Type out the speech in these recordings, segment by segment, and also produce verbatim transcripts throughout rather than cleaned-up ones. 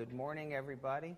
Good morning, everybody.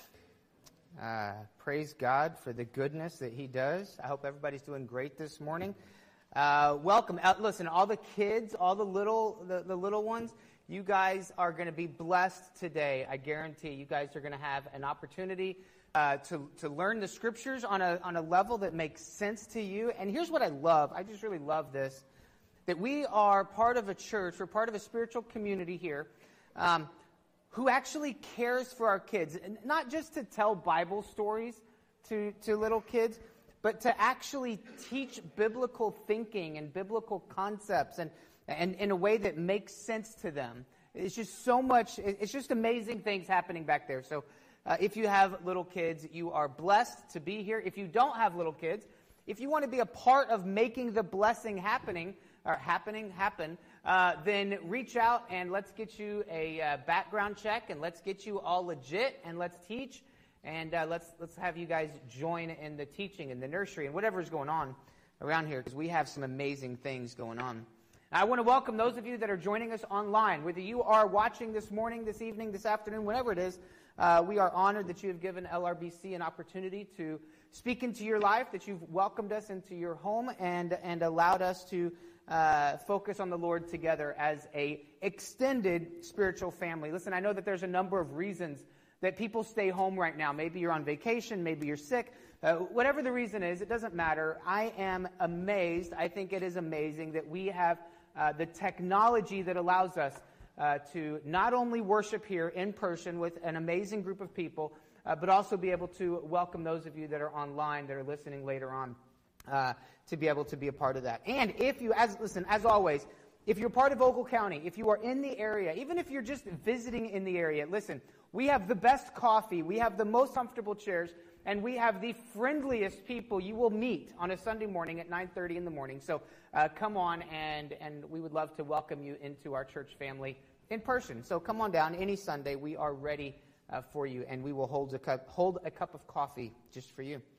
Uh, praise God for the goodness that He does. I hope everybody's doing great this morning. Uh, welcome. Uh, listen, all the kids, all the little, the, the little ones, you guys are going to be blessed today. I guarantee you guys are going to have an opportunity uh, to to learn the scriptures on a on a level that makes sense to you. And here's what I love. I just really love this, that we are part of a church. We're part of a spiritual community here. Um, who actually cares for our kids, not just to tell Bible stories to, to little kids, but to actually teach biblical thinking and biblical concepts and, and in a way that makes sense to them. It's just so much, it's just amazing things happening back there. So uh, if you have little kids, you are blessed to be here. If you don't have little kids, if you want to be a part of making the blessing happening, or happening, happen, uh, then reach out and let's get you a uh, background check and let's get you all legit and let's teach and uh, let's let's have you guys join in the teaching and the nursery and whatever's going on around here, because we have some amazing things going on. I want to welcome those of you that are joining us online. Whether you are watching this morning, this evening, this afternoon, whenever it is, uh, we are honored that you have given L R B C an opportunity to speak into your life, that you've welcomed us into your home and and allowed us to Uh, focus on the Lord together as a extended spiritual family. Listen, I know that there's a number of reasons that people stay home right now. Maybe you're on vacation, maybe you're sick. Uh, whatever the reason is, it doesn't matter. I am amazed. I think it is amazing that we have uh, the technology that allows us uh, to not only worship here in person with an amazing group of people, uh, but also be able to welcome those of you that are online, that are listening later on. Uh, to be able to be a part of that. And if you, as listen, as always, if you're part of Ogle County, if you are in the area, even if you're just visiting in the area, listen, we have the best coffee, we have the most comfortable chairs, and we have the friendliest people you will meet on a Sunday morning at nine thirty in the morning. So uh, come on, and, and we would love to welcome you into our church family in person. So come on down any Sunday. We are ready uh, for you, and we will hold a cup, hold a cup of coffee just for you.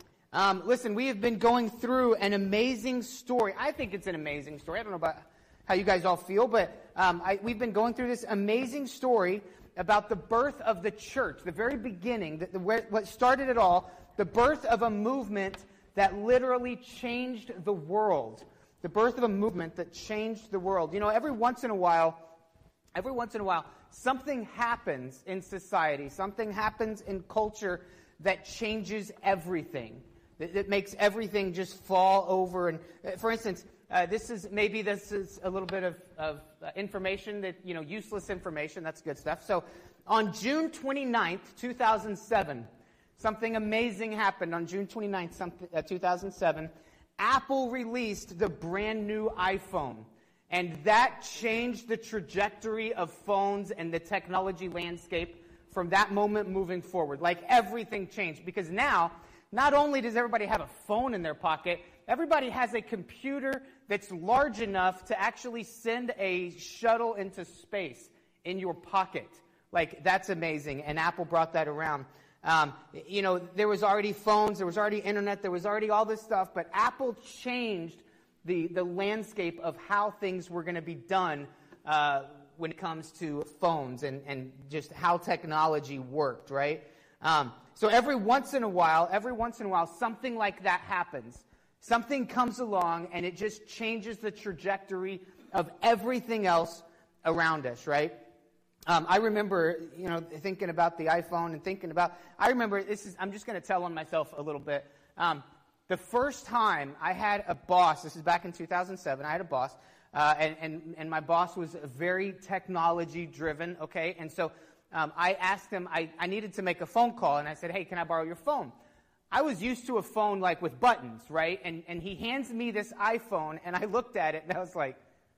Um, listen, we have been going through an amazing story. I think it's an amazing story. I don't know about how you guys all feel, but um, I, we've been going through this amazing story about the birth of the church, the very beginning, the, the, where, what started it all, the birth of a movement that literally changed the world. The birth of a movement that changed the world. You know, every once in a while, every once in a while, something happens in society, something happens in culture that changes everything. That makes everything just fall over. And uh, for instance, uh, this is maybe this is a little bit of, of uh, information that, you know, useless information. That's good stuff. So on June twenty-ninth, two thousand seven, something amazing happened. On June twenty-ninth, something, uh, two thousand seven, Apple released the brand new iPhone. And that changed the trajectory of phones and the technology landscape from that moment moving forward. Like everything changed, because now, not only does everybody have a phone in their pocket, everybody has a computer that's large enough to actually send a shuttle into space in your pocket. Like, that's amazing, and Apple brought that around. Um, you know, there was already phones, there was already internet, there was already all this stuff, but Apple changed the, the landscape of how things were going to be done uh, when it comes to phones and, and just how technology worked, right? Um, so every once in a while, every once in a while, something like that happens. Something comes along and it just changes the trajectory of everything else around us, right? Um, I remember, you know, thinking about the iPhone and thinking about, I remember, this is, I'm just going to tell on myself a little bit. Um, the first time I had a boss, this is back in two thousand seven, I had a boss, uh, and, and, and my boss was very technology driven, okay? And so Um, I asked him, I, I needed to make a phone call, and I said, hey, can I borrow your phone? I was used to a phone like with buttons, right? And, and he hands me this iPhone, and I looked at it, and I was like,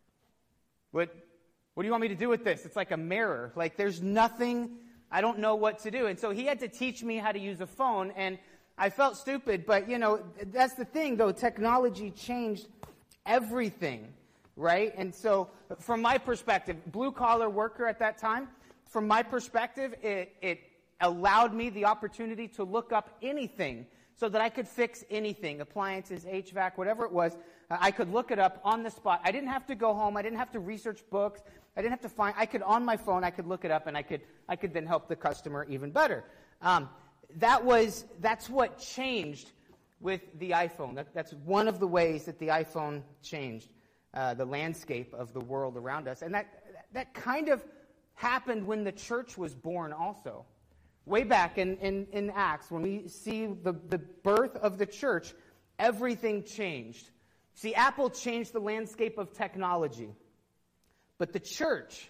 what, what do you want me to do with this? It's like a mirror. Like, there's nothing, I don't know what to do. And so he had to teach me how to use a phone, and I felt stupid, but, you know, that's the thing, though. Technology changed everything, right? And so from my perspective, blue-collar worker at that time, from my perspective, it, it allowed me the opportunity to look up anything so that I could fix anything, appliances, H V A C, whatever it was. Uh, I could look it up on the spot. I didn't have to go home. I didn't have to research books. I didn't have to find, I could, on my phone, I could look it up, and I could, I could then help the customer even better. Um, that was, that's what changed with the iPhone. That, that's one of the ways that the iPhone changed uh, the landscape of the world around us. And that, that kind of happened when the church was born also. Way back in, in, in Acts, when we see the, the birth of the church, everything changed. See, Apple changed the landscape of technology. But the church,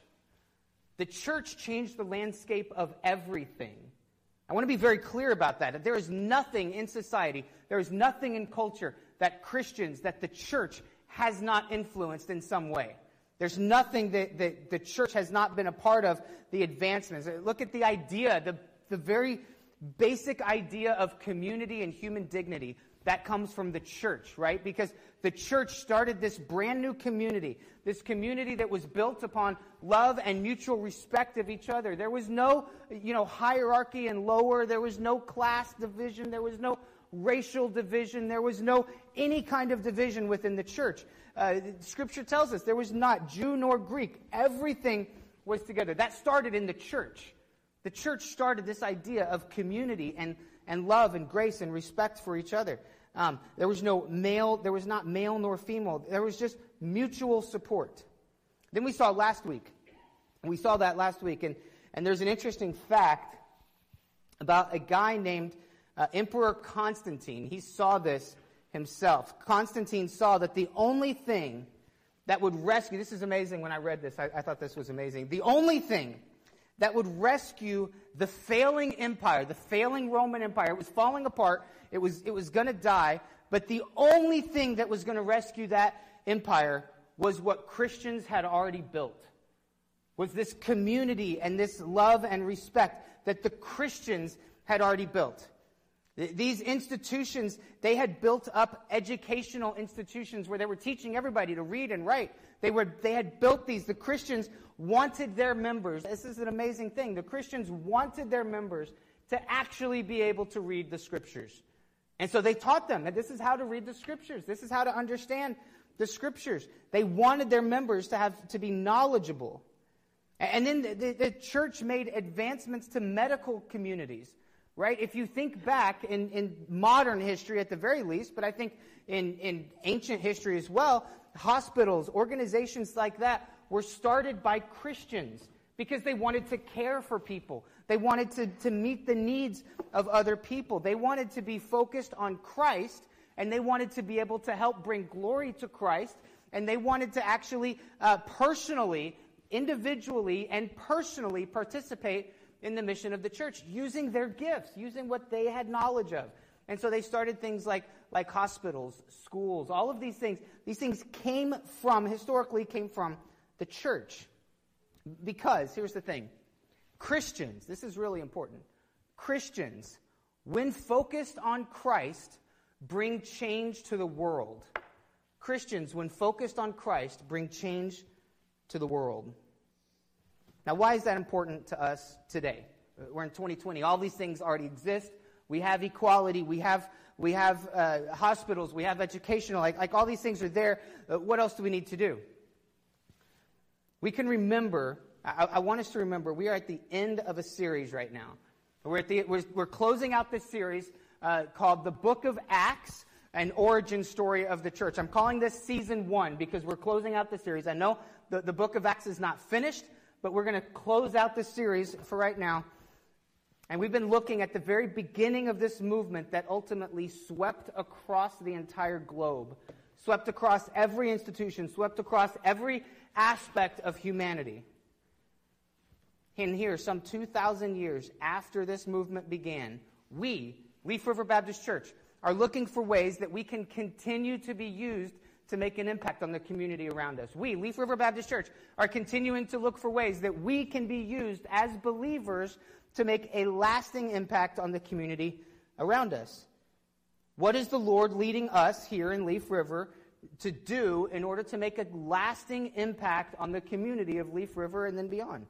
the church changed the landscape of everything. I want to be very clear about that. There is nothing in society, there is nothing in culture that Christians, that the church has not influenced in some way. There's nothing that, that the church has not been a part of the advancements. Look at the idea, the, the very basic idea of community and human dignity. That comes from the church, right? Because the church started this brand new community, this community that was built upon love and mutual respect of each other. There was no, you know, hierarchy and lower. There was no class division. There was no racial division. There was no any kind of division within the church. Uh, Scripture tells us there was not Jew nor Greek. Everything was together. That started in the church. The church started this idea of community and, and love and grace and respect for each other. Um, there was no male, there was not male nor female. There was just mutual support. Then we saw last week, and we saw that last week, and, and there's an interesting fact about a guy named uh, Emperor Constantine. He saw this himself. Constantine saw that the only thing that would rescue, this is amazing when I read this, I, I thought this was amazing. The only thing that would rescue the failing empire, the failing Roman Empire. It was falling apart. It was, it was going to die. But the only thing that was going to rescue that empire was what Christians had already built. Was this community and this love and respect that the Christians had already built. These institutions, they had built up educational institutions where they were teaching everybody to read and write. They were, they had built these. The Christians wanted their members. This is an amazing thing. The Christians wanted their members to actually be able to read the Scriptures. And so they taught them that this is how to read the Scriptures. This is how to understand the Scriptures. They wanted their members to have to be knowledgeable. And then the, the, the church made advancements to medical communities. Right? If you think back in, in modern history at the very least, but I think in, in ancient history as well, hospitals, organizations like that were started by Christians because they wanted to care for people. They wanted to, to meet the needs of other people. They wanted to be focused on Christ, and they wanted to be able to help bring glory to Christ, and they wanted to actually uh, personally, individually, and personally participate in the mission of the church, using their gifts, using what they had knowledge of. And so they started things like, like hospitals, schools, all of these things. These things came from, historically came from the church. Because, here's the thing, Christians, this is really important, Christians, when focused on Christ, bring change to the world. Christians, when focused on Christ, bring change to the world. Now, why is that important to us today? We're in twenty twenty. All these things already exist. We have equality. We have we have uh, hospitals. We have educational. Like, like all these things are there. Uh, what else do we need to do? We can remember. I, I want us to remember. We are at the end of a series right now. We're at the we're, we're closing out this series uh, called "The Book of Acts: An Origin Story of the Church." I'm calling this season one because we're closing out the series. I know the, the Book of Acts is not finished, but we're going to close out this series for right now. And we've been looking at the very beginning of this movement that ultimately swept across the entire globe, swept across every institution, swept across every aspect of humanity. And here, some two thousand years after this movement began, we, Leaf River Baptist Church, are looking for ways that we can continue to be used to make an impact on the community around us. We, Leaf River Baptist Church, are continuing to look for ways that we can be used as believers to make a lasting impact on the community around us. What is the Lord leading us here in Leaf River to do in order to make a lasting impact on the community of Leaf River and then beyond?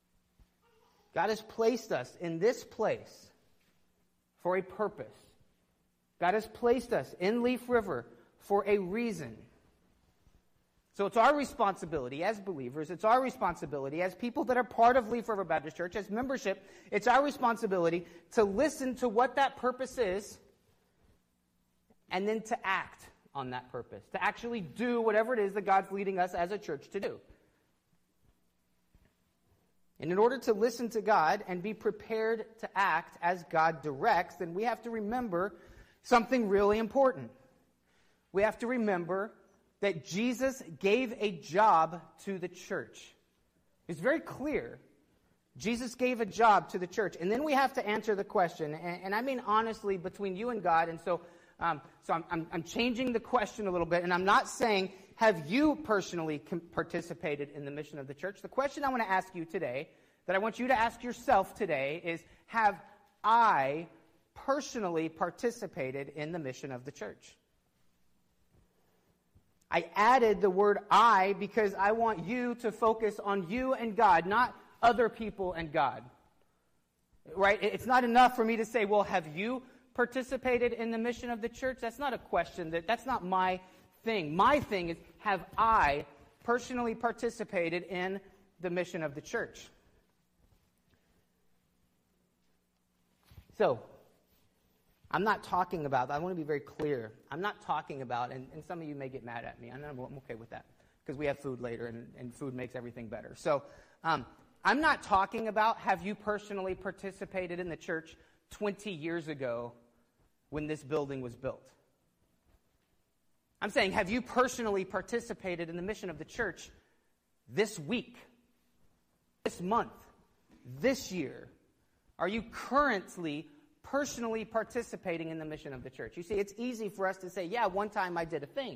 God has placed us in this place for a purpose. God has placed us in Leaf River for a reason. So it's our responsibility as believers, it's our responsibility as people that are part of Leaf River Baptist Church, as membership, it's our responsibility to listen to what that purpose is and then to act on that purpose, to actually do whatever it is that God's leading us as a church to do. And in order to listen to God and be prepared to act as God directs, then we have to remember something really important. We have to remember that Jesus gave a job to the church. It's very clear. Jesus gave a job to the church. And then we have to answer the question, and, and I mean honestly, between you and God, and so um, so I'm, I'm, I'm changing the question a little bit, and I'm not saying, have you personally com- participated in the mission of the church? The question I want to ask you today, that I want you to ask yourself today, is, have I personally participated in the mission of the church? I added the word I because I want you to focus on you and God, not other people and God. Right? It's not enough for me to say, well, have you participated in the mission of the church? That's not a question. That, that's not my thing. My thing is, have I personally participated in the mission of the church? So, I'm not talking about, I want to be very clear, I'm not talking about, and, and some of you may get mad at me, I'm, I'm okay with that, because we have food later, and, and food makes everything better. So, um, I'm not talking about, have you personally participated in the church twenty years ago when this building was built? I'm saying, have you personally participated in the mission of the church this week, this month, this year? Are you currently personally participating in the mission of the church? You see, it's easy for us to say, yeah, one time I did a thing.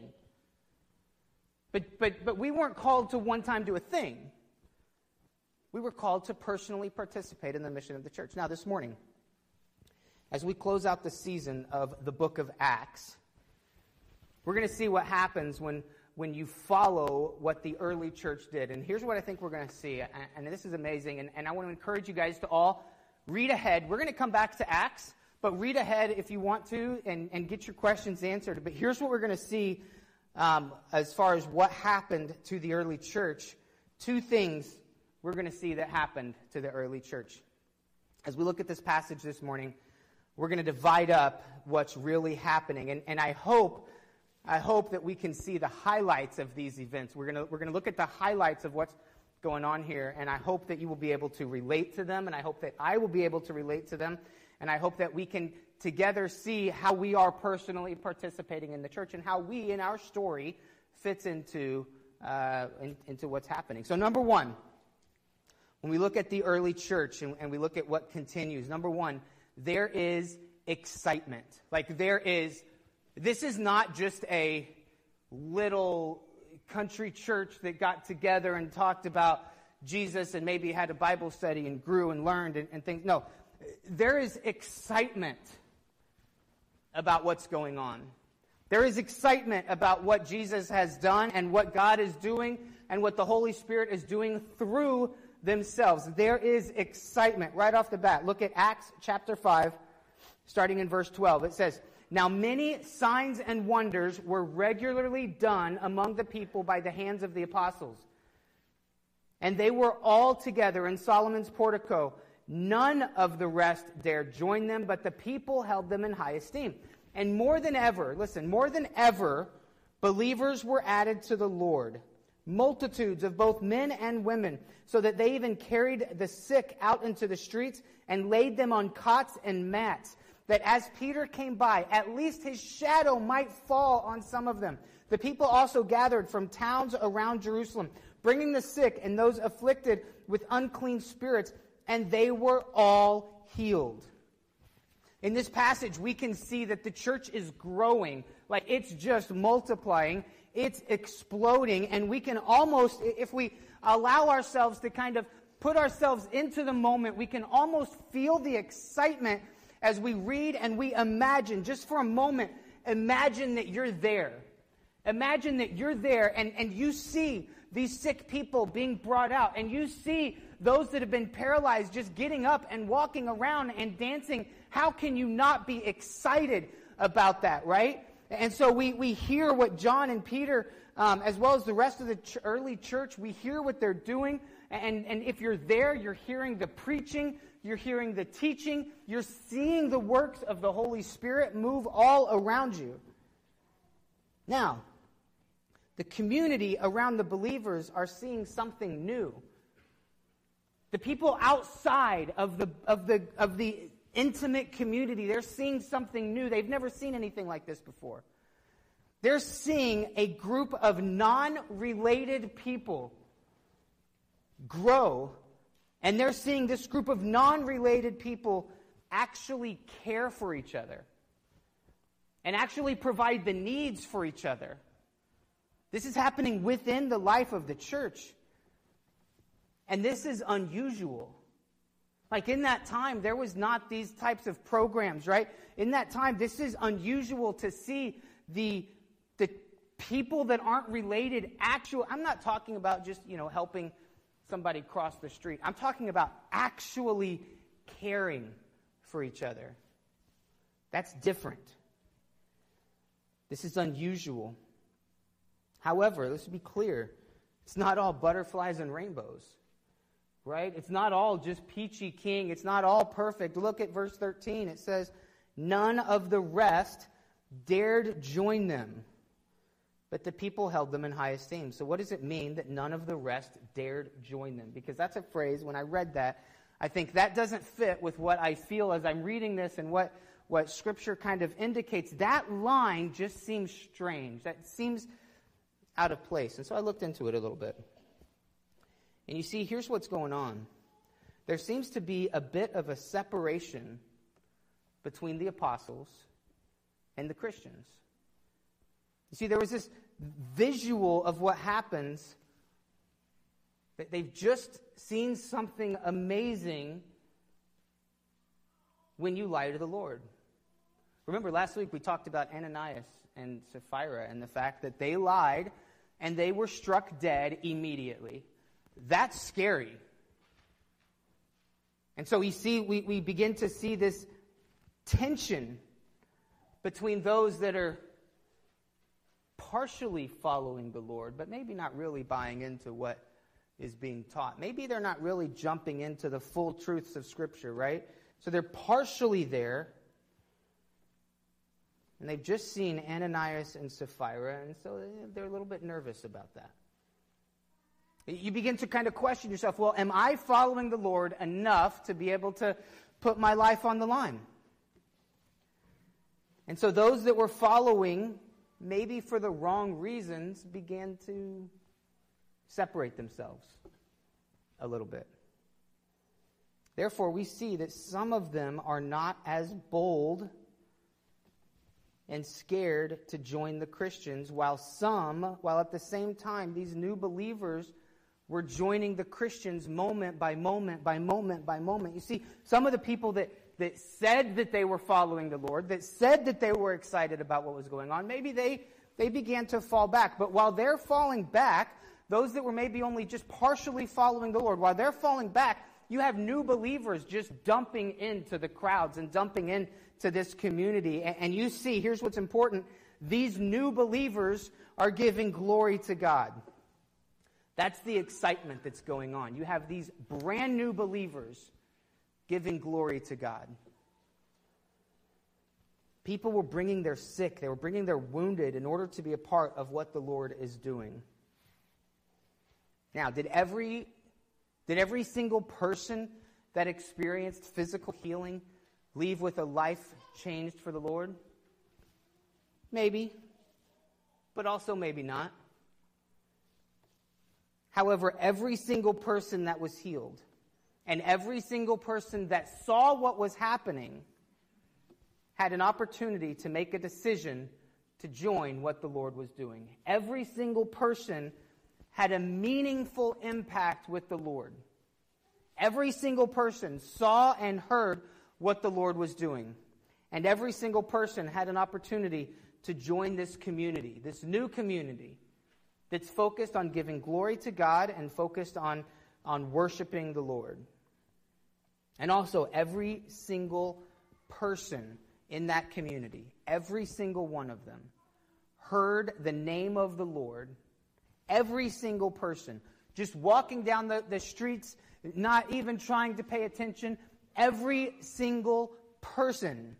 But but but we weren't called to one time do a thing. We were called to personally participate in the mission of the church. Now, this morning, as we close out the season of the book of Acts, we're going to see what happens when, when you follow what the early church did. And here's what I think we're going to see, and, and this is amazing, and, and I want to encourage you guys to all read ahead. We're going to come back to Acts, but read ahead if you want to and, and get your questions answered. But here's what we're going to see um, as far as what happened to the early church. Two things we're going to see that happened to the early church. As we look at this passage this morning, we're going to divide up what's really happening. And, and I hope I hope that we can see the highlights of these events. We're going to we're going to look at the highlights of what's going on here, and I hope that you will be able to relate to them, and I hope that I will be able to relate to them, and I hope that we can together see how we are personally participating in the church and how we, in our story, fits into, uh, in, into what's happening. So number one, when we look at the early church and, and we look at what continues, number one, there is excitement. Like there is, this is not just a little country church that got together and talked about Jesus and maybe had a Bible study and grew and learned and, and things. No, there is excitement about what's going on. There is excitement about what Jesus has done and what God is doing and what the Holy Spirit is doing through themselves. There is excitement right off the bat. Look at Acts chapter five, starting in verse twelve. It says, "Now many signs and wonders were regularly done among the people by the hands of the apostles. And they were all together in Solomon's portico. None of the rest dared join them, but the people held them in high esteem. And more than ever," listen, "more than ever, believers were added to the Lord, multitudes of both men and women, so that they even carried the sick out into the streets and laid them on cots and mats, that as Peter came by, at least his shadow might fall on some of them. The people also gathered from towns around Jerusalem, bringing the sick and those afflicted with unclean spirits, and they were all healed." In this passage, we can see that the church is growing, like it's just multiplying, it's exploding, and we can almost, if we allow ourselves to kind of put ourselves into the moment, we can almost feel the excitement as we read and we imagine, just for a moment, imagine that you're there. Imagine that you're there and, and you see these sick people being brought out, and you see those that have been paralyzed just getting up and walking around and dancing. How can you not be excited about that, right? And so we, we hear what John and Peter, um, as well as the rest of the ch- early church, we hear what they're doing. And, and if you're there, you're hearing the preaching, you're hearing the teaching, you're seeing the works of the Holy Spirit move all around you. Now, the community around the believers are seeing something new. The people outside of the of the of the intimate community, they're seeing something new. They've never seen anything like this before. They're seeing a group of non-related people grow, and they're seeing this group of non-related people actually care for each other and actually provide the needs for each other. This is happening within the life of the church. And this is unusual. Like in that time, there was not these types of programs, right? In that time, this is unusual to see the, the people that aren't related actual. I'm not talking about just, you know, helping somebody cross the street. I'm talking about actually caring for each other. That's different. This is unusual. However, let's be clear. It's not all butterflies and rainbows. Right? It's not all just peachy keen. It's not all perfect. Look at verse thirteen. It says, none of the rest dared join them, but the people held them in high esteem. So what does it mean that none of the rest dared join them? Because that's a phrase, when I read that, I think that doesn't fit with what I feel as I'm reading this and what, what Scripture kind of indicates. That line just seems strange. That seems out of place. And so I looked into it a little bit. And you see, here's what's going on. There seems to be a bit of a separation between the apostles and the Christians. You see, there was this visual of what happens, that they've just seen something amazing when you lie to the Lord. Remember, last week we talked about Ananias and Sapphira and the fact that they lied and they were struck dead immediately. That's scary. And so we see we, we begin to see this tension between those that are partially following the Lord, but maybe not really buying into what is being taught. Maybe they're not really jumping into the full truths of Scripture, right? So they're partially there, and they've just seen Ananias and Sapphira, and so they're a little bit nervous about that. You begin to kind of question yourself, well, am I following the Lord enough to be able to put my life on the line? And so those that were following, maybe for the wrong reasons, began to separate themselves a little bit. Therefore, we see that some of them are not as bold and scared to join the Christians, while some, while at the same time, these new believers were joining the Christians moment by moment by moment by moment. You see, some of the people that, that said that they were following the Lord, that said that they were excited about what was going on, maybe they, they began to fall back. But while they're falling back, those that were maybe only just partially following the Lord, while they're falling back, you have new believers just dumping into the crowds and dumping into this community. And, and you see, here's what's important. These new believers are giving glory to God. That's the excitement that's going on. You have these brand new believers giving glory to God. People were bringing their sick, they were bringing their wounded in order to be a part of what the Lord is doing. Now, did every, did every single person that experienced physical healing leave with a life changed for the Lord? Maybe, but also maybe not. However, every single person that was healed and every single person that saw what was happening had an opportunity to make a decision to join what the Lord was doing. Every single person had a meaningful impact with the Lord. Every single person saw and heard what the Lord was doing. And every single person had an opportunity to join this community, this new community that's focused on giving glory to God and focused on, on worshiping the Lord. And also, every single person in that community, every single one of them, heard the name of the Lord, every single person, just walking down the, the streets, not even trying to pay attention, every single person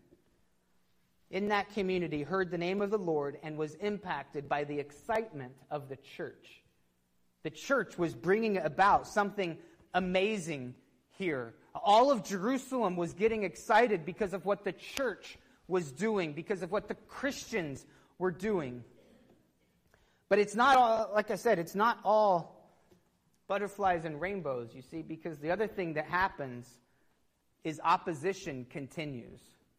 in that community heard the name of the Lord and was impacted by the excitement of the church. The church was bringing about something amazing here. All of Jerusalem was getting excited because of what the church was doing, because of what the Christians were doing. But it's not all, like I said, it's not all butterflies and rainbows, you see, because the other thing that happens is opposition continues.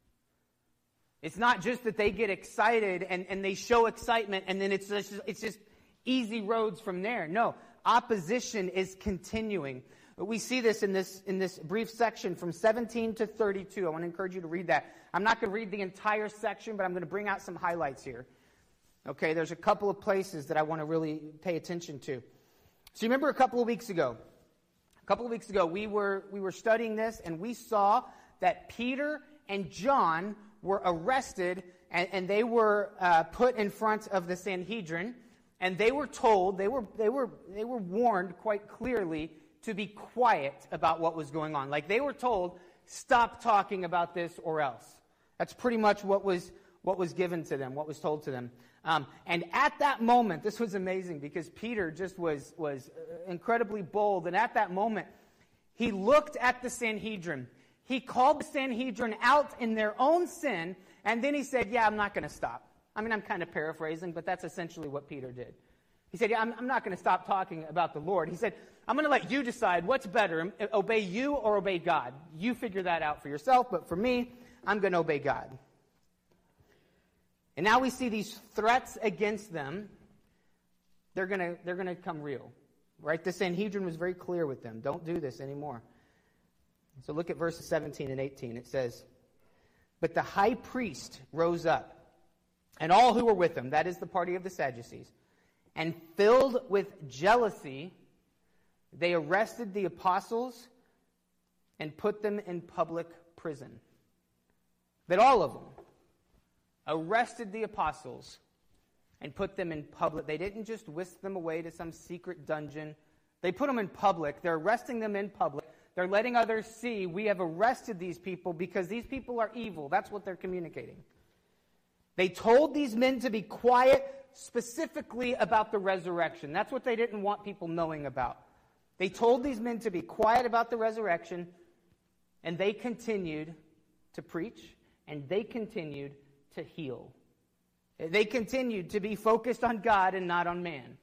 It's not just that they get excited and, and they show excitement and then it's just, it's just easy roads from there. No, opposition is continuing. We see this in this in this brief section from seventeen to thirty-two. I want to encourage you to read that. I'm not going to read the entire section, but I'm going to bring out some highlights here. Okay, there's a couple of places that I want to really pay attention to. So you remember a couple of weeks ago, a couple of weeks ago, we were we were studying this, and we saw that Peter and John were arrested, and, and they were uh, put in front of the Sanhedrin, and they were told, they were they were they were warned quite clearly to be quiet about what was going on. Like they were told, stop talking about this or else. That's pretty much what was what was given to them, what was told to them. Um, and at that moment, this was amazing because Peter just was was incredibly bold. And at that moment, he looked at the Sanhedrin. He called the Sanhedrin out in their own sin, and then he said, yeah, I'm not going to stop. I mean, I'm kind of paraphrasing, but that's essentially what Peter did. He said, yeah, I'm, I'm not going to stop talking about the Lord. He said, I'm going to let you decide what's better, obey you or obey God. You figure that out for yourself, but for me, I'm going to obey God. And now we see these threats against them. They're going to they're going to come real, right? The Sanhedrin was very clear with them. Don't do this anymore. So look at verses seventeen and eighteen. It says, but the high priest rose up, and all who were with him, that is the party of the Sadducees, and filled with jealousy, they arrested the apostles and put them in public prison. But all of them arrested the apostles and put them in public. They didn't just whisk them away to some secret dungeon. They put them in public. They're arresting them in public. They're letting others see we have arrested these people because these people are evil. That's what they're communicating. They told these men to be quiet specifically about the resurrection. That's what they didn't want people knowing about. They told these men to be quiet about the resurrection, and they continued to preach, and they continued to heal. They continued to be focused on God and not on man.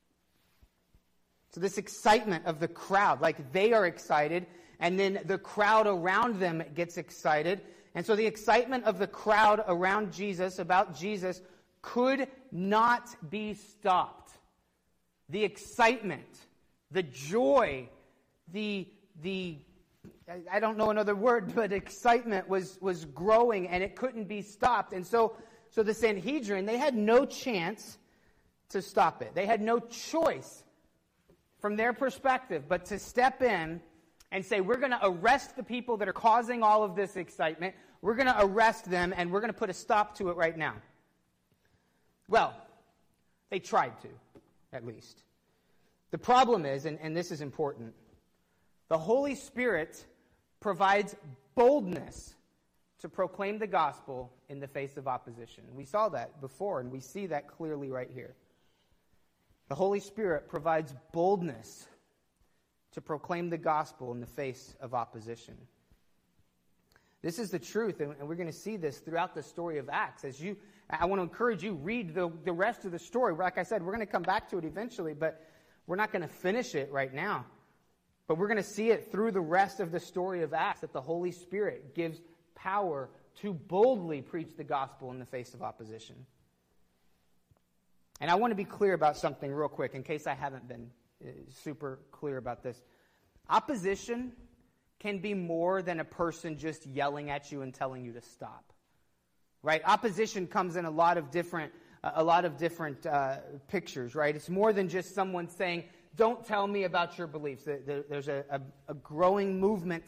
So this excitement of the crowd, like they are excited, and then the crowd around them gets excited. And so the excitement of the crowd around Jesus, about Jesus, could not be stopped. The excitement, the joy, the, the I don't know another word, but excitement was, was growing, and it couldn't be stopped. And so, so the Sanhedrin, they had no chance to stop it. They had no choice from their perspective, but to step in and say, we're going to arrest the people that are causing all of this excitement. We're going to arrest them, and we're going to put a stop to it right now. Well, they tried to, at least. The problem is, and, and this is important, the Holy Spirit provides boldness to proclaim the gospel in the face of opposition. We saw that before, and we see that clearly right here. The Holy Spirit provides boldness to proclaim the gospel in the face of opposition. This is the truth, and we're going to see this throughout the story of Acts. As you, I want to encourage you, read the, the rest of the story. Like I said, we're going to come back to it eventually, but we're not going to finish it right now. But we're going to see it through the rest of the story of Acts, that the Holy Spirit gives power to boldly preach the gospel in the face of opposition. And I want to be clear about something real quick, in case I haven't been uh, super clear about this. Opposition can be more than a person just yelling at you and telling you to stop. Right? Opposition comes in a lot of different, uh, a lot of different uh, pictures. Right? It's more than just someone saying, "Don't tell me about your beliefs." There's a, a, a growing movement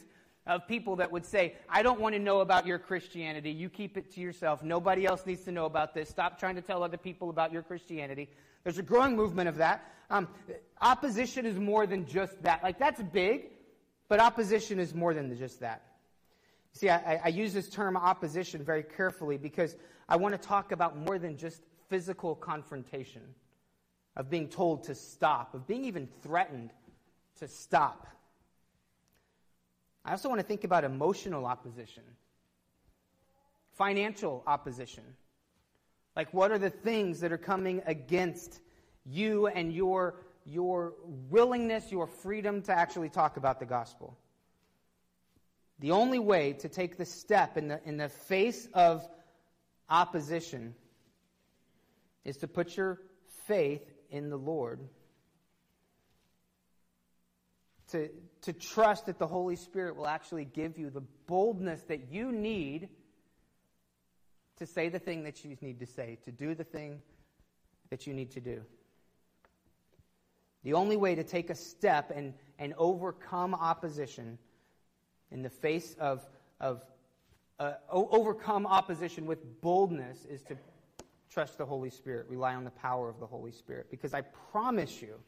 of people that would say, I don't want to know about your Christianity. You keep it to yourself. Nobody else needs to know about this. Stop trying to tell other people about your Christianity. There's a growing movement of that. Um, opposition is more than just that. Like, that's big, but opposition is more than just that. See, I, I use this term opposition very carefully because I want to talk about more than just physical confrontation, of being told to stop, of being even threatened to stop. I also want to think about emotional opposition, financial opposition. Like, what are the things that are coming against you and your, your willingness, your freedom to actually talk about the gospel? The only way to take the step in the, in the face of opposition is to put your faith in the Lord. To, to trust that the Holy Spirit will actually give you the boldness that you need to say the thing that you need to say, to do the thing that you need to do. The only way to take a step and, and overcome opposition in the face of, of uh, o- overcome opposition with boldness is to trust the Holy Spirit, rely on the power of the Holy Spirit. Because I promise you,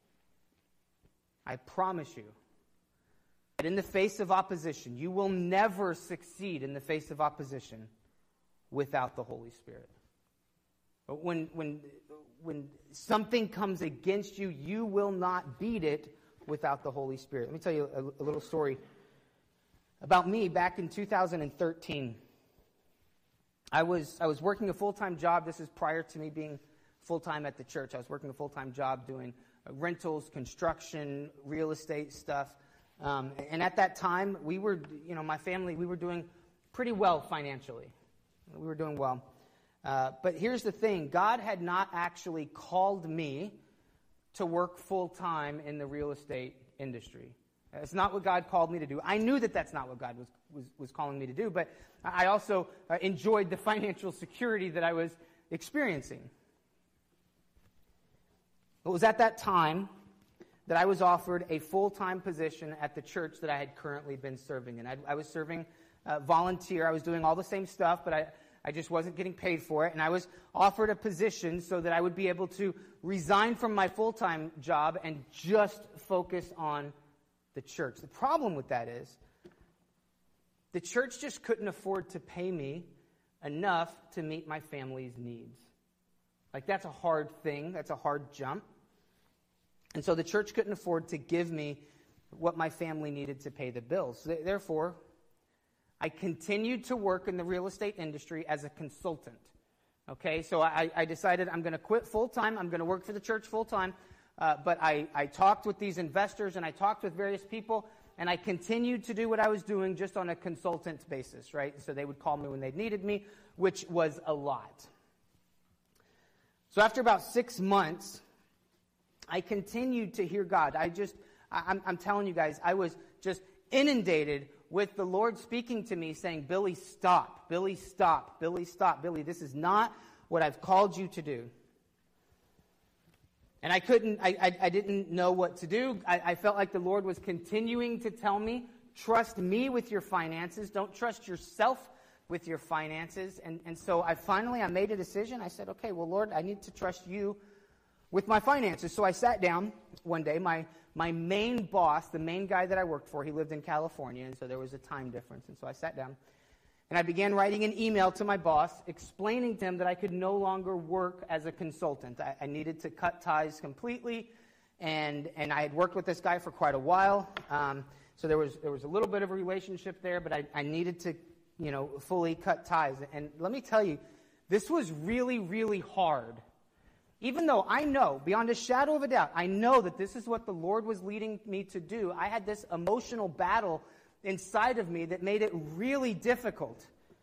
I promise you, that in the face of opposition, you will never succeed in the face of opposition without the Holy Spirit. But when, when, when something comes against you, you will not beat it without the Holy Spirit. Let me tell you a, a little story about me. Back in two thousand thirteen, I was I was working a full-time job. This is prior to me being full-time at the church. I was working a full-time job doing uh, rentals, construction, real estate stuff. Um, and at that time, we were, you know, my family, we were doing pretty well financially. We were doing well. Uh, but here's the thing. God had not actually called me to work full-time in the real estate industry. It's not what God called me to do. I knew that that's not what God was, was, was calling me to do, but I also uh, enjoyed the financial security that I was experiencing. It was at that time that I was offered a full-time position at the church that I had currently been serving in. I, I was serving uh, volunteer. I was doing all the same stuff, but I, I just wasn't getting paid for it. And I was offered a position so that I would be able to resign from my full-time job and just focus on the church. The problem with that is the church just couldn't afford to pay me enough to meet my family's needs. Like, that's a hard thing. That's a hard jump. And so the church couldn't afford to give me what my family needed to pay the bills. Therefore, I continued to work in the real estate industry as a consultant. Okay, so I, I decided I'm going to quit full-time. I'm going to work for the church full-time. Uh, but I, I talked with these investors and I talked with various people, and I continued to do what I was doing just on a consultant basis, right? So they would call me when they needed me, which was a lot. So after about six months, I continued to hear God. I just, I, I'm, I'm telling you guys, I was just inundated with the Lord speaking to me saying, Billy, stop. Billy, stop. Billy, stop. Billy, this is not what I've called you to do. And I couldn't, I, I, I didn't know what to do. I, I felt like the Lord was continuing to tell me, trust me with your finances. Don't trust yourself with your finances. And, and so I finally, I made a decision. I said, okay, well, Lord, I need to trust you with my finances. So I sat down one day. My, my main boss, the main guy that I worked for, he lived in California, and so there was a time difference. And so I sat down. And I began writing an email to my boss explaining to him that I could no longer work as a consultant. I, I needed to cut ties completely, and and I had worked with this guy for quite a while. Um, so there was there was a little bit of a relationship there, but I, I needed to, you know, fully cut ties. And let me tell you, this was really, really hard. Even though I know, beyond a shadow of a doubt, I know that this is what the Lord was leading me to do, I had this emotional battle inside of me that made it really difficult.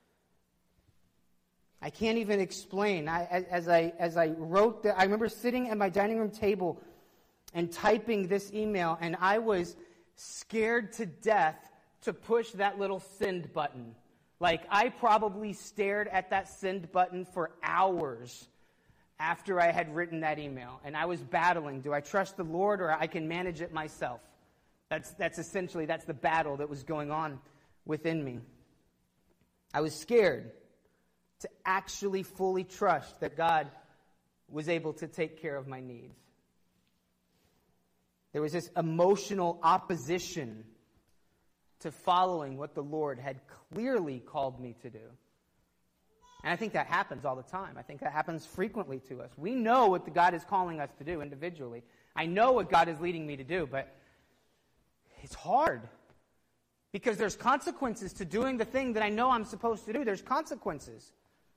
I can't even explain. I, as I as I wrote, the, I remember sitting at my dining room table and typing this email, and I was scared to death to push that little send button. Like, I probably stared at that send button for hours after I had written that email, and I was battling. Do I trust the Lord, or I can manage it myself? That's, that's essentially, that's the battle that was going on within me. I was scared to actually fully trust that God was able to take care of my needs. There was this emotional opposition to following what the Lord had clearly called me to do. And I think that happens all the time. I think that happens frequently to us. We know what the God is calling us to do individually. I know what God is leading me to do, but it's hard. Because there's consequences to doing the thing that I know I'm supposed to do. There's consequences.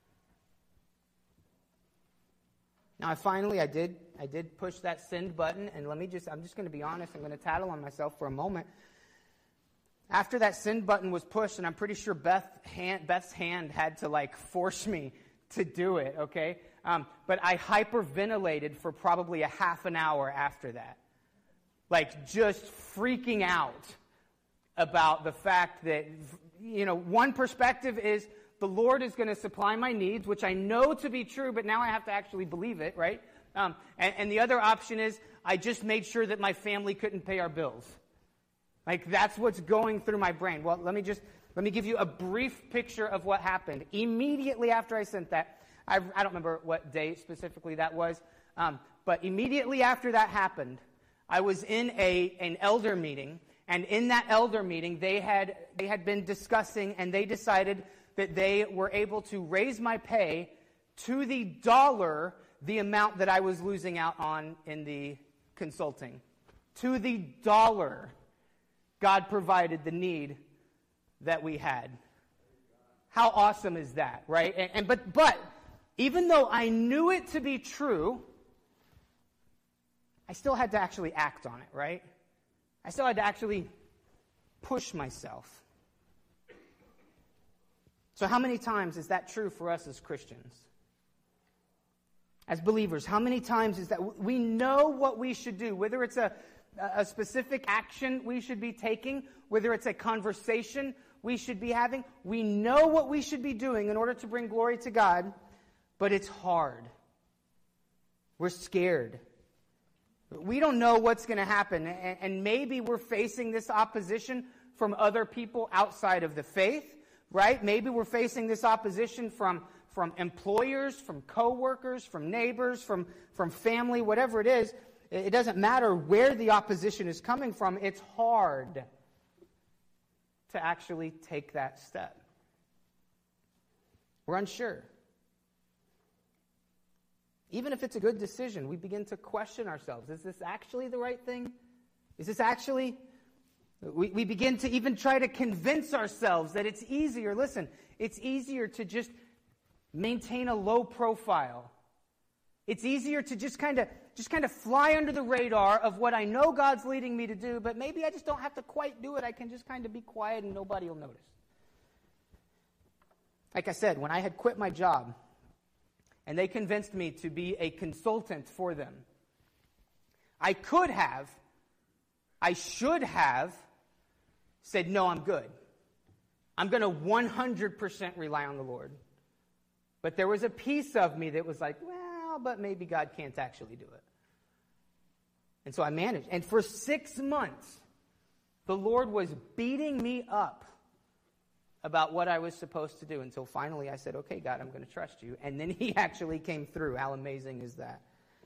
Now, I finally, I did, I did push that send button, and let me just, I'm just going to be honest, I'm going to tattle on myself for a moment. After that send button was pushed, and I'm pretty sure Beth hand, Beth's hand had to, like, force me to do it, okay? Um, but I hyperventilated for probably a half an hour after that. Like, just freaking out about the fact that, you know, one perspective is the Lord is going to supply my needs, which I know to be true, but now I have to actually believe it, right? Um, and, and the other option is I just made sure that my family couldn't pay our bills. Like, that's what's going through my brain. Well, let me just, let me give you a brief picture of what happened. Immediately after I sent that, I, I don't remember what day specifically that was, um, but immediately after that happened, I was in a an elder meeting, and in that elder meeting, they had they had been discussing, and they decided that they were able to raise my pay to the dollar the amount that I was losing out on in the consulting. To the dollar, God provided the need that we had. How awesome is that, right? And, and but but even though I knew it to be true, I still had to actually act on it, right? I still had to actually push myself. So how many times is that true for us as Christians? As believers, how many times is that we know what we should do, whether it's a, a specific action we should be taking, whether it's a conversation we should be having, we know what we should be doing in order to bring glory to God, but it's hard. We're scared. We don't know what's going to happen, and, and maybe we're facing this opposition from other people outside of the faith, right? Maybe we're facing this opposition from, from employers, from coworkers, from neighbors, from, from family, whatever it is. It doesn't matter where the opposition is coming from. It's hard to actually take that step. We're unsure. Even if it's a good decision, we begin to question ourselves. Is this actually the right thing? Is this actually... We, we begin to even try to convince ourselves that it's easier. Listen, it's easier to just maintain a low profile. It's easier to just kind of just kind of fly under the radar of what I know God's leading me to do, but maybe I just don't have to quite do it. I can just kind of be quiet and nobody will notice. Like I said, when I had quit my job and they convinced me to be a consultant for them, I could have, I should have said, no, I'm good. I'm going to one hundred percent rely on the Lord. But there was a piece of me that was like, well, but maybe God can't actually do it. And so I managed. And for six months, the Lord was beating me up about what I was supposed to do until finally I said, okay, God, I'm going to trust you. And then he actually came through. How amazing is that?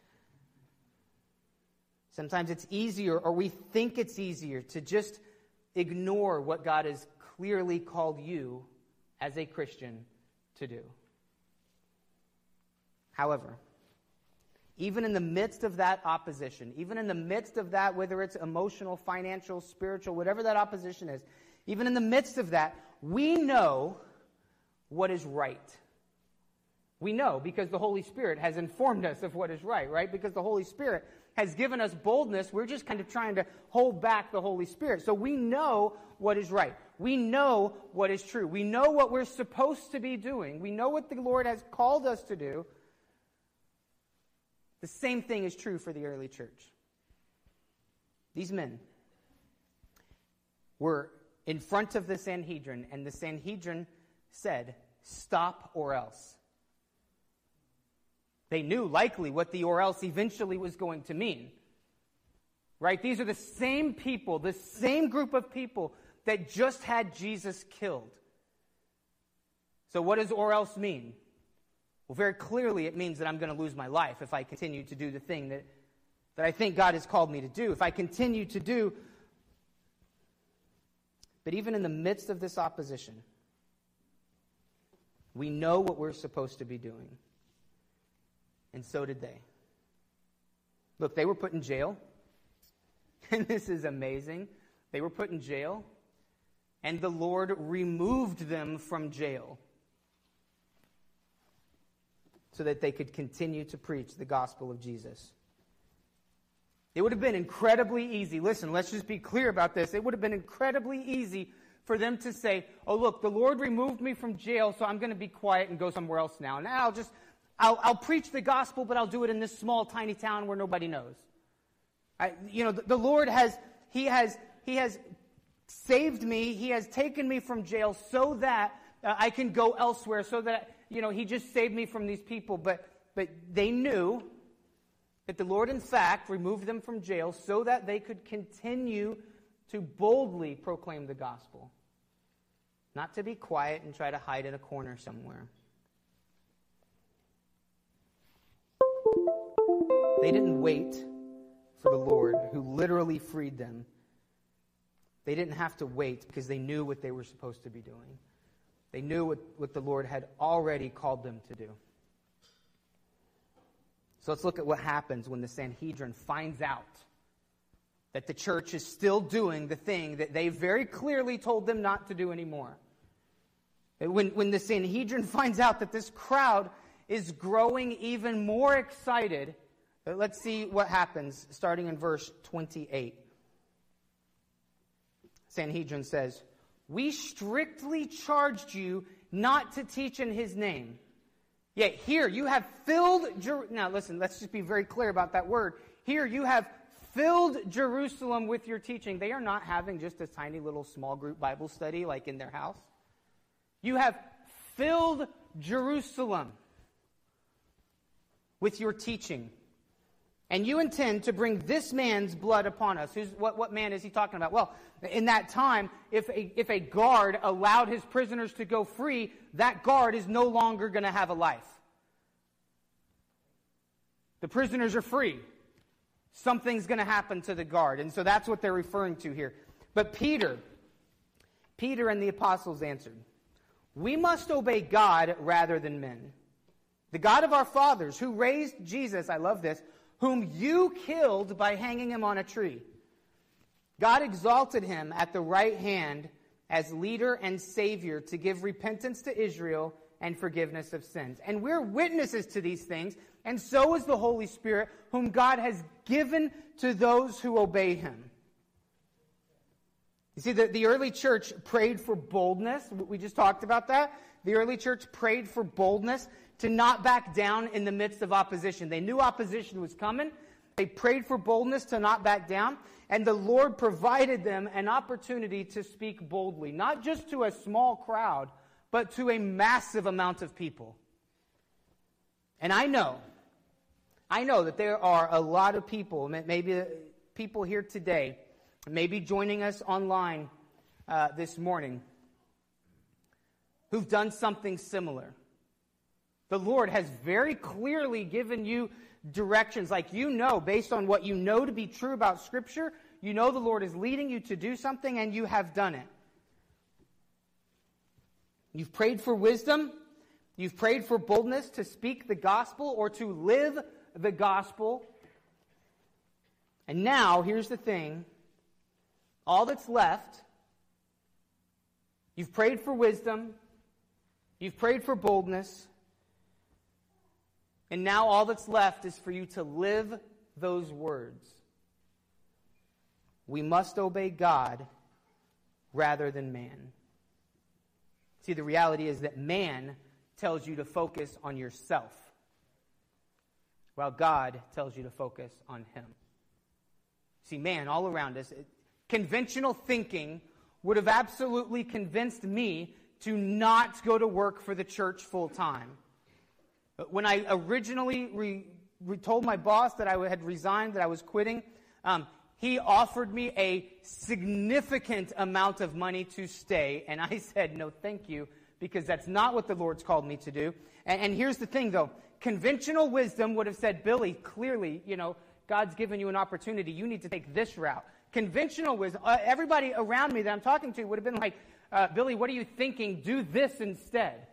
Sometimes it's easier, or we think it's easier, to just ignore what God has clearly called you as a Christian to do. However, even in the midst of that opposition, even in the midst of that, whether it's emotional, financial, spiritual, whatever that opposition is, even in the midst of that, we know what is right. We know because the Holy Spirit has informed us of what is right, right? Because the Holy Spirit has given us boldness. We're just kind of trying to hold back the Holy Spirit. So we know what is right. We know what is true. We know what we're supposed to be doing. We know what the Lord has called us to do. The same thing is true for the early church. These men were in front of the Sanhedrin, and the Sanhedrin said, stop or else. They knew likely what the or else eventually was going to mean. right? These are the same people, the same group of people that just had Jesus killed. So what does or else mean? Well, very clearly it means that I'm going to lose my life if I continue to do the thing that, that I think God has called me to do. If I continue to do. But even in the midst of this opposition, we know what we're supposed to be doing. And so did they. Look, they were put in jail. And this is amazing. They were put in jail. And the Lord removed them from jail so that they could continue to preach the gospel of Jesus. It would have been incredibly easy. Listen, let's just be clear about this. It would have been incredibly easy for them to say, oh, look, the Lord removed me from jail, so I'm going to be quiet and go somewhere else now. Now I'll just, I'll, I'll preach the gospel, but I'll do it in this small, tiny town where nobody knows. I, you know, the, the Lord has, He has, He has saved me. He has taken me from jail so that uh, I can go elsewhere, so that, you know, He just saved me from these people. But, but they knew that the Lord, in fact, removed them from jail so that they could continue to boldly proclaim the gospel. Not to be quiet and try to hide in a corner somewhere. They didn't wait for the Lord, who literally freed them. They didn't have to wait because they knew what they were supposed to be doing. They knew what, what the Lord had already called them to do. So let's look at what happens when the Sanhedrin finds out that the church is still doing the thing that they very clearly told them not to do anymore. When, when the Sanhedrin finds out that this crowd is growing even more excited, let's see what happens starting in verse twenty-eight. Sanhedrin says, "We strictly charged you not to teach in His name. Yet here you have filled Jer-" Now listen, let's just be very clear about that word. Here you have filled Jerusalem with your teaching. They are not having just a tiny little small group Bible study like in their house. You have filled Jerusalem with your teaching. And you intend to bring this man's blood upon us. Who's, what, what man is he talking about? Well, in that time, if a, if a guard allowed his prisoners to go free, that guard is no longer going to have a life. The prisoners are free. Something's going to happen to the guard. And so that's what they're referring to here. But Peter, Peter and the apostles answered, "We must obey God rather than men. The God of our fathers, who raised Jesus," I love this, "whom you killed by hanging Him on a tree. God exalted Him at the right hand as leader and Savior to give repentance to Israel and forgiveness of sins. And we're witnesses to these things, and so is the Holy Spirit, whom God has given to those who obey Him." You see, the, the early church prayed for boldness. We just talked about that. The early church prayed for boldness to not back down in the midst of opposition. They knew opposition was coming. They prayed for boldness to not back down. And the Lord provided them an opportunity to speak boldly, not just to a small crowd, but to a massive amount of people. And I know, I know that there are a lot of people, maybe people here today, maybe joining us online uh, this morning, who've done something similar. The Lord has very clearly given you directions, like you know, based on what you know to be true about Scripture, you know the Lord is leading you to do something, and you have done it. You've prayed for wisdom. You've prayed for boldness to speak the gospel or to live the gospel. And now, here's the thing. All that's left, you've prayed for wisdom. You've prayed for boldness. And now all that's left is for you to live those words. We must obey God rather than man. See, the reality is that man tells you to focus on yourself, while God tells you to focus on Him. See, man, all around us, conventional thinking would have absolutely convinced me to not go to work for the church full time. When I originally re, re told my boss that I had resigned, that I was quitting, um, he offered me a significant amount of money to stay, and I said, no, thank you, because that's not what the Lord's called me to do. And, and here's the thing, though. Conventional wisdom would have said, Billy, clearly, you know, God's given you an opportunity. You need to take this route. Conventional wisdom, uh, everybody around me that I'm talking to would have been like, uh, Billy, what are you thinking? Do this instead.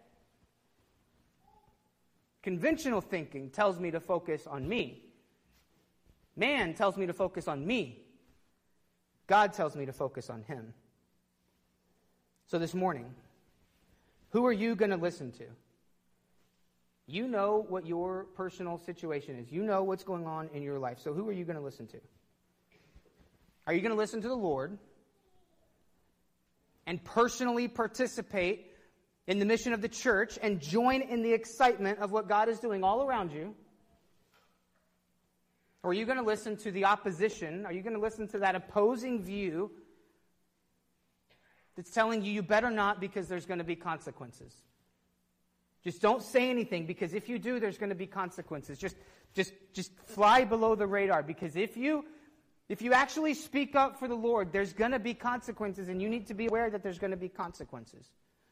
Conventional thinking tells me to focus on me. Man tells me to focus on me. God tells me to focus on him. So this morning, who are you going to listen to? You know what your personal situation is. You know what's going on in your life. So who are you going to listen to? Are you going to listen to the Lord and personally participate in the mission of the church and join in the excitement of what God is doing all around you? Or are you going to listen to the opposition? Are you going to listen to that opposing view that's telling you you better not because there's going to be consequences? Just don't say anything, because if you do, there's going to be consequences. Just, just, just fly below the radar, because if you, if you actually speak up for the Lord, there's going to be consequences, and you need to be aware that there's going to be consequences.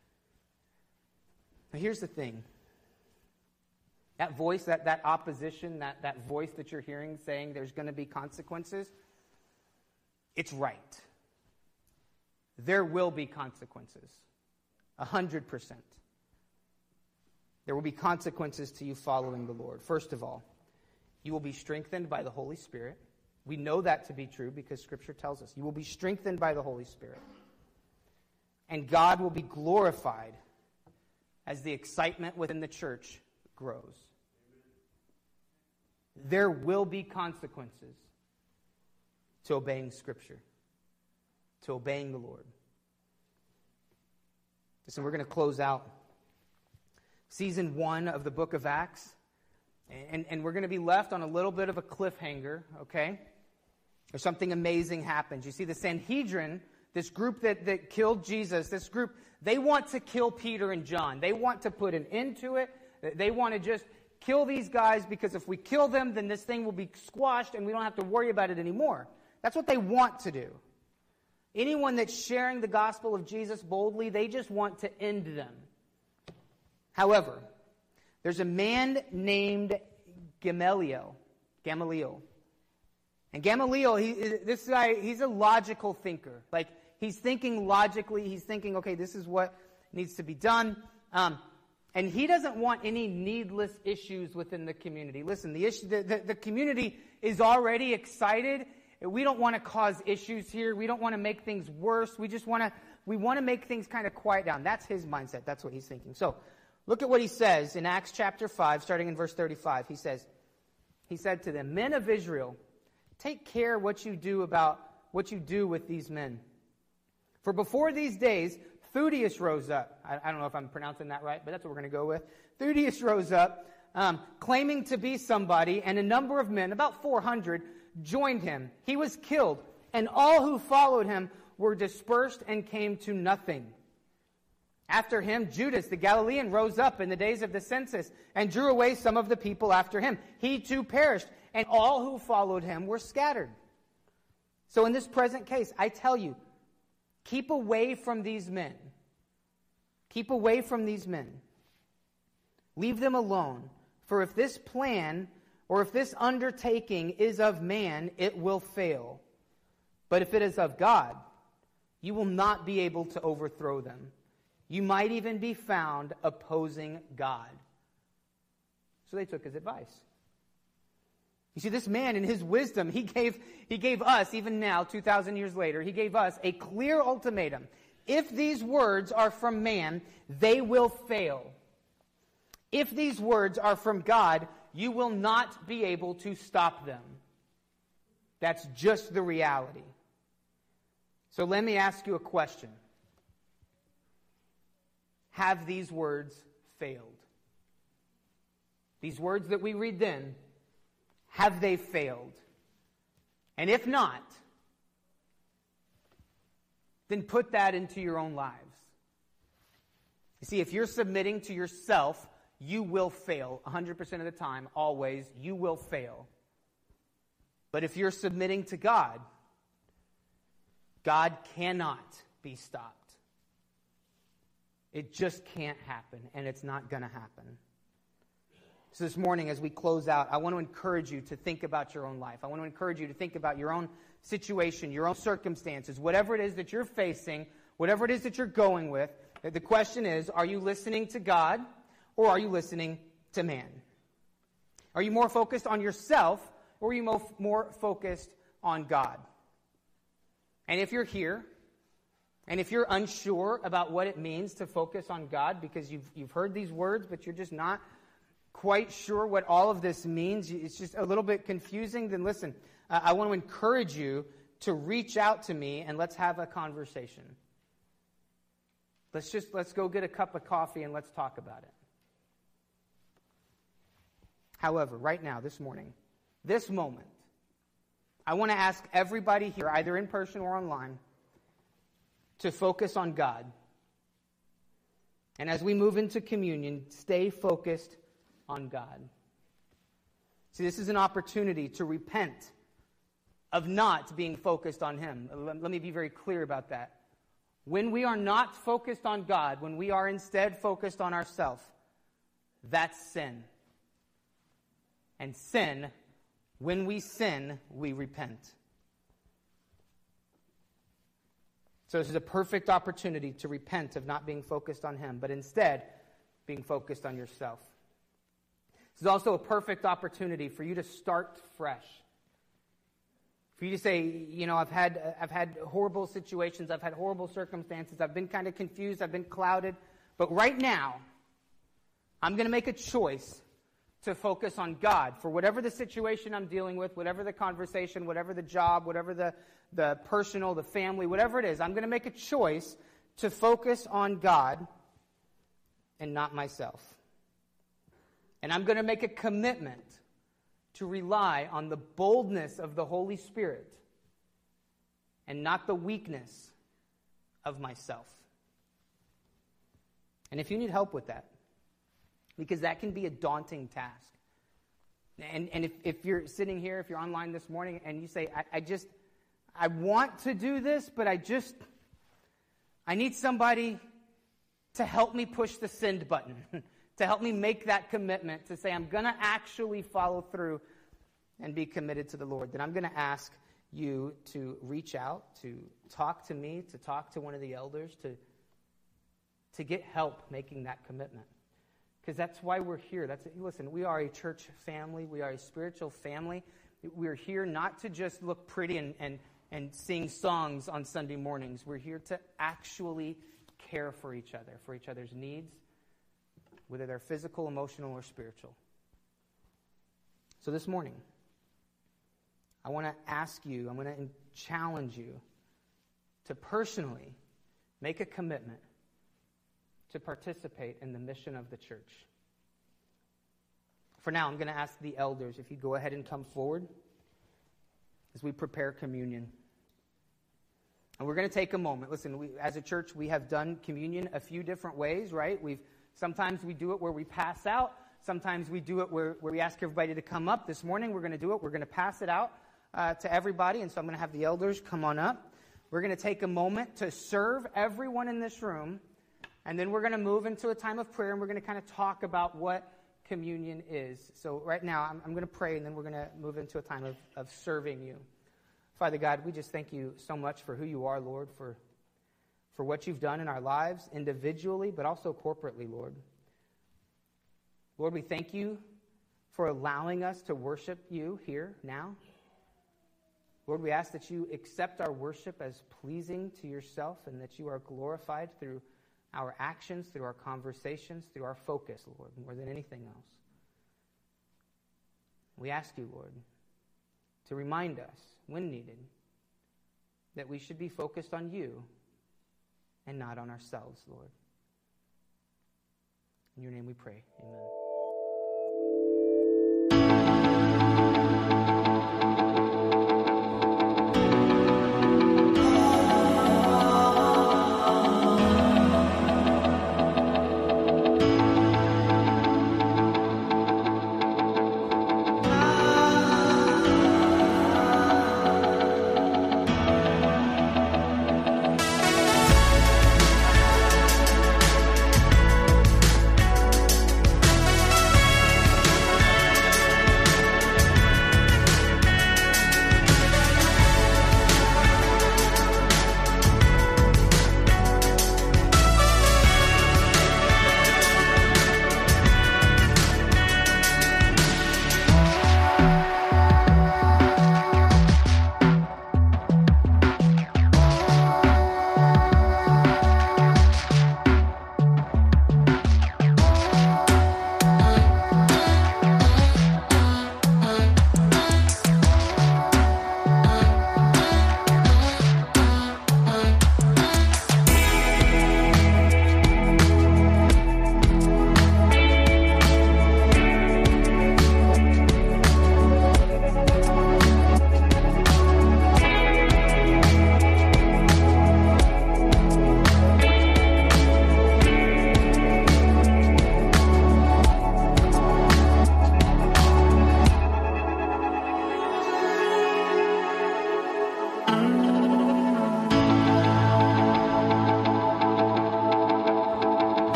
Now, here's the thing. That voice, that, that opposition, that, that voice that you're hearing saying there's going to be consequences, it's right. There will be consequences. A hundred percent. There will be consequences to you following the Lord. First of all, you will be strengthened by the Holy Spirit. We know that to be true because Scripture tells us. You will be strengthened by the Holy Spirit. And God will be glorified as the excitement within the church grows. There will be consequences to obeying Scripture, to obeying the Lord. Listen, we're going to close out season one of the book of Acts, and, and we're going to be left on a little bit of a cliffhanger, okay? Or something amazing happens. You see, the Sanhedrin, this group that, that killed Jesus, this group, they want to kill Peter and John. They want to put an end to it. They want to just kill these guys, because if we kill them, then this thing will be squashed and we don't have to worry about it anymore. That's what they want to do. Anyone that's sharing the gospel of Jesus boldly, they just want to end them. However, there's a man named Gamaliel. Gamaliel. And Gamaliel, he, this guy, he's a logical thinker. Like, he's thinking logically. He's thinking, okay, this is what needs to be done. Um, and he doesn't want any needless issues within the community. Listen, the, issue, the, the, the community is already excited. We don't want to cause issues here. We don't want to make things worse. We just want to, we want to make things kind of quiet down. That's his mindset. That's what he's thinking. So, look at what he says in Acts chapter five, starting in verse thirty-five. He says, he said to them, "Men of Israel, take care what you do about what you do with these men. For before these days, Theudius rose up." I, I don't know if I'm pronouncing that right, but that's what we're going to go with. Theudius rose up, um, claiming to be somebody, and a number of men, about four hundred, joined him. He was killed, and all who followed him were dispersed and came to nothing. After him, Judas the Galilean rose up in the days of the census and drew away some of the people after him. He too perished, and all who followed him were scattered. So in this present case, I tell you, keep away from these men. Keep away from these men. Leave them alone. For if this plan or if this undertaking is of man, it will fail. But if it is of God, you will not be able to overthrow them. You might even be found opposing God. So they took his advice. You see, this man in his wisdom, he gave, he gave us, even now, two thousand years later, he gave us a clear ultimatum. If these words are from man, they will fail. If these words are from God, you will not be able to stop them. That's just the reality. So let me ask you a question. Have these words failed? These words that we read then, have they failed? And if not, then put that into your own lives. You see, if you're submitting to yourself, you will fail one hundred percent of the time, always. You will fail. But if you're submitting to God, God cannot be stopped. It just can't happen, and it's not going to happen. So this morning, as we close out, I want to encourage you to think about your own life. I want to encourage you to think about your own situation, your own circumstances, whatever it is that you're facing, whatever it is that you're going with. The question is, are you listening to God, or are you listening to man? Are you more focused on yourself, or are you mo- more focused on God? And if you're here, and if you're unsure about what it means to focus on God, because you've, you've heard these words, but you're just not quite sure what all of this means, it's just a little bit confusing, then listen, uh, I want to encourage you to reach out to me and let's have a conversation. Let's just, let's go get a cup of coffee and let's talk about it. However, right now, this morning, this moment, I want to ask everybody here, either in person or online, to focus on God. And as we move into communion, stay focused on God. See, this is an opportunity to repent of not being focused on Him. Let, let me be very clear about that. When we are not focused on God, when we are instead focused on ourselves, that's sin. And sin, when we sin, we repent. So this is a perfect opportunity to repent of not being focused on Him, but instead being focused on yourself. This is also a perfect opportunity for you to start fresh. For you to say, you know, I've had I've had horrible situations, I've had horrible circumstances, I've been kind of confused, I've been clouded, but right now, I'm going to make a choice to focus on God for whatever the situation I'm dealing with, whatever the conversation, whatever the job, whatever the, the personal, the family, whatever it is. I'm going to make a choice to focus on God and not myself. And I'm going to make a commitment to rely on the boldness of the Holy Spirit and not the weakness of myself. And if you need help with that, because that can be a daunting task. And, and if, if you're sitting here, if you're online this morning, and you say, I, I just, I want to do this, but I just, I need somebody to help me push the send button, to help me make that commitment, to say I'm going to actually follow through and be committed to the Lord, then I'm going to ask you to reach out, to talk to me, to talk to one of the elders, to, to get help making that commitment. Because that's why we're here. That's listen, we are a church family. We are a spiritual family. We're here not to just look pretty and, and, and sing songs on Sunday mornings. We're here to actually care for each other, for each other's needs, whether they're physical, emotional, or spiritual. So this morning, I want to ask you, I'm going to challenge you to personally make a commitment to participate in the mission of the church. For now, I'm going to ask the elders if you go ahead and come forward as we prepare communion. And we're going to take a moment. Listen, we, as a church, we have done communion a few different ways, right? We've sometimes we do it where we pass out. Sometimes we do it where, where we ask everybody to come up. This morning, we're going to do it. We're going to pass it out uh, to everybody. And so I'm going to have the elders come on up. We're going to take a moment to serve everyone in this room. And then we're going to move into a time of prayer, and we're going to kind of talk about what communion is. So right now, I'm, I'm going to pray, and then we're going to move into a time of, of serving you. Father God, we just thank you so much for who you are, Lord, for, for what you've done in our lives, individually, but also corporately, Lord. Lord, we thank you for allowing us to worship you here now. Lord, we ask that you accept our worship as pleasing to yourself, and that you are glorified through our actions, through our conversations, through our focus, Lord, more than anything else. We ask you, Lord, to remind us, when needed, that we should be focused on you and not on ourselves, Lord. In your name we pray. Amen.